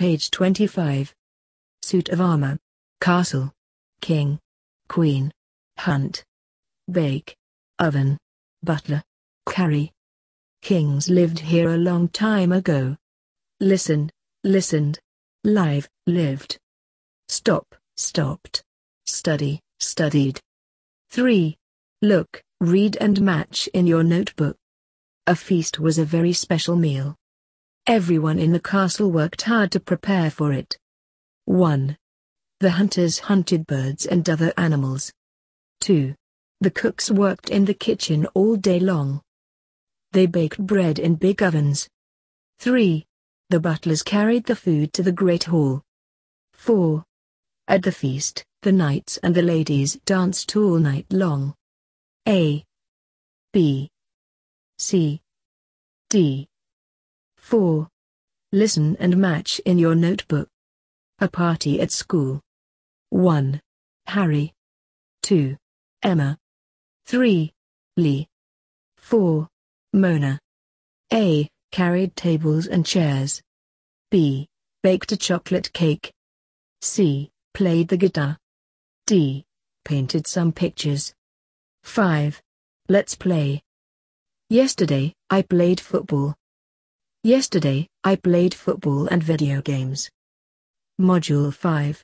Page 25. Suit of armor. Castle. King. Queen. Hunt. Bake. Oven. Butler. Carry. Kings lived here a long time ago. Listened. Listened. Live, lived. Stop, stopped. Study, studied. 3. Look, read and match in your notebook. A feast was a very special meal. Everyone in the castle worked hard to prepare for it. 1. The hunters hunted birds and other animals. 2. The cooks worked in the kitchen all day long. They baked bread in big ovens. 3. The butlers carried the food to the great hall. 4. At the feast, the knights and the ladies danced all night long. A. B. C. D. 4. Listen and match in your notebook. A party at school. 1. Harry. 2. Emma. 3. Lee. 4. Mona. A. Carried tables and chairs. B. Baked a chocolate cake. C. Played the guitar. D. Painted some pictures. 5. Let's play. Yesterday, I played football. Yesterday, I played football and video games. Module 5.